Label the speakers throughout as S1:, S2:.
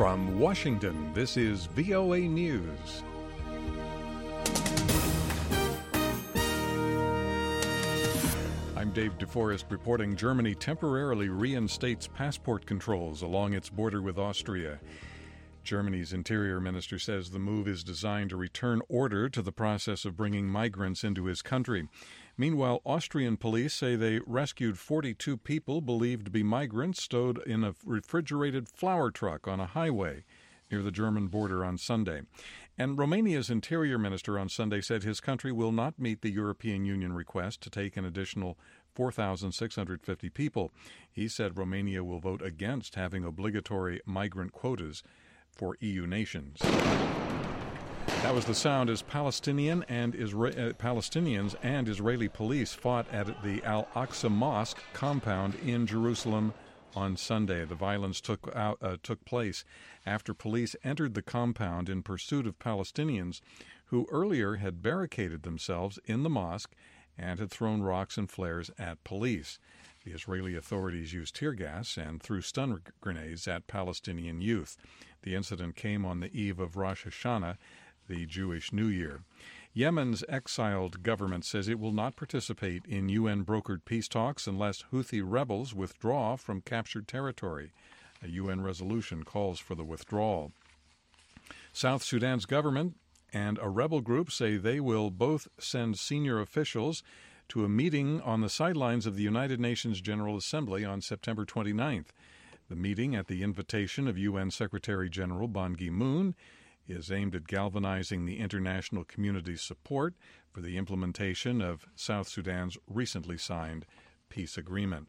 S1: From Washington, this is VOA News. I'm Dave DeForest reporting Germany temporarily reinstates passport controls along its border with Austria. Germany's interior minister says the move is designed to return order to the process of bringing migrants into his country. Meanwhile, Austrian police say they rescued 42 people believed to be migrants stowed in a refrigerated flour truck on a highway near the German border on Sunday. And Romania's interior minister on Sunday said his country will not meet the European Union request to take an additional 4,650 people. He said Romania will vote against having obligatory migrant quotas for EU nations. That was the sound as Palestinians and Israeli police fought at the Al-Aqsa Mosque compound in Jerusalem on Sunday. The violence took place after police entered the compound in pursuit of Palestinians who earlier had barricaded themselves in the mosque and had thrown rocks and flares at police. The Israeli authorities used tear gas and threw stun grenades at Palestinian youth. The incident came on the eve of Rosh Hashanah, the Jewish New Year. Yemen's exiled government says it will not participate in UN-brokered peace talks unless Houthi rebels withdraw from captured territory. A UN resolution calls for the withdrawal. South Sudan's government and a rebel group say they will both send senior officials to a meeting on the sidelines of the United Nations General Assembly on September 29th. The meeting, at the invitation of UN Secretary General Ban Ki-moon, is aimed at galvanizing the international community's support for the implementation of South Sudan's recently signed peace agreement.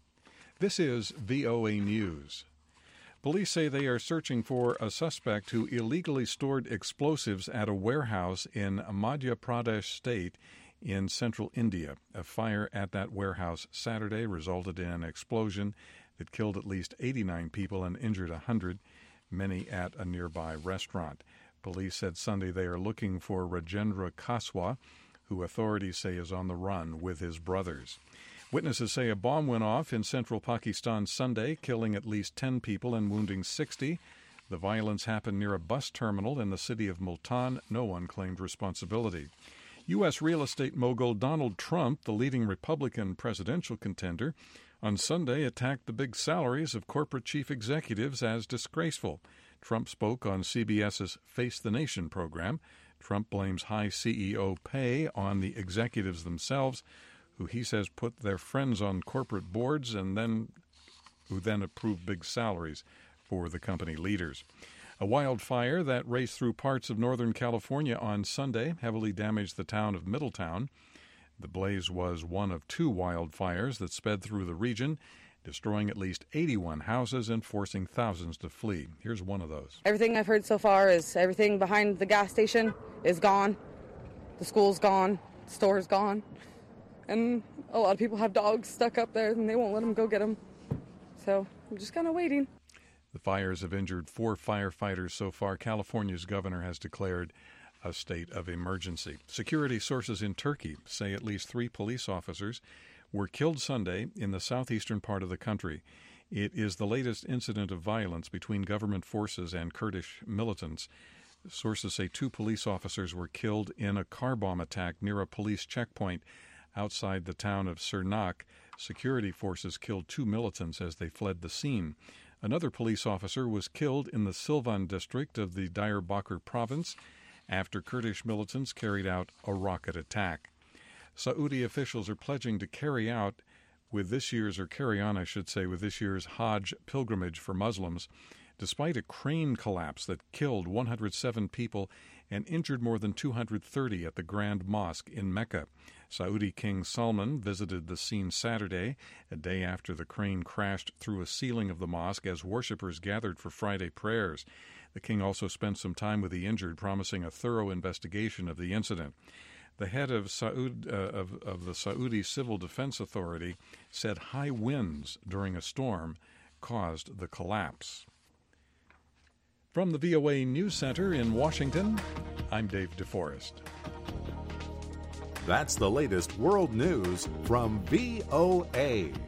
S1: This is VOA News. Police say they are searching for a suspect who illegally stored explosives at a warehouse in Madhya Pradesh state in central India. A fire at that warehouse Saturday resulted in an explosion that killed at least 89 people and injured 100, many at a nearby restaurant. Police said Sunday they are looking for Rajendra Kaswa, who authorities say is on the run with his brothers. Witnesses say a bomb went off in central Pakistan Sunday, killing at least 10 people and wounding 60. The violence happened near a bus terminal in the city of Multan. No one claimed responsibility. U.S. real estate mogul Donald Trump, the leading Republican presidential contender, on Sunday attacked the big salaries of corporate chief executives as disgraceful. Trump spoke on CBS's Face the Nation program. Trump blames high CEO pay on the executives themselves, who he says put their friends on corporate boards and who then approve big salaries for the company leaders. A wildfire that raced through parts of Northern California on Sunday heavily damaged the town of Middletown. The blaze was one of two wildfires that sped through the region, destroying at least 81 houses and forcing thousands to flee. Here's one of those.
S2: Everything I've heard so far is everything behind the gas station is gone. The school's gone. The store's gone. And a lot of people have dogs stuck up there, and they won't let them go get them. So I'm just kind of waiting.
S1: The fires have injured 4 firefighters so far. California's governor has declared a state of emergency. Security sources in Turkey say at least 3 police officers were killed Sunday in the southeastern part of the country. It is the latest incident of violence between government forces and Kurdish militants. Sources say 2 police officers were killed in a car bomb attack near a police checkpoint outside the town of Sirnak. Security forces killed 2 militants as they fled the scene. Another police officer was killed in the Silvan district of the Diyarbakir province after Kurdish militants carried out a rocket attack. Saudi officials are pledging to carry on with this year's Hajj pilgrimage for Muslims, despite a crane collapse that killed 107 people and injured more than 230 at the Grand Mosque in Mecca. Saudi King Salman visited the scene Saturday, a day after the crane crashed through a ceiling of the mosque as worshippers gathered for Friday prayers. The king also spent some time with the injured, promising a thorough investigation of the incident. The head of the Saudi Civil Defense Authority said high winds during a storm caused the collapse. From the VOA News Center in Washington, I'm Dave DeForest.
S3: That's the latest world news from VOA.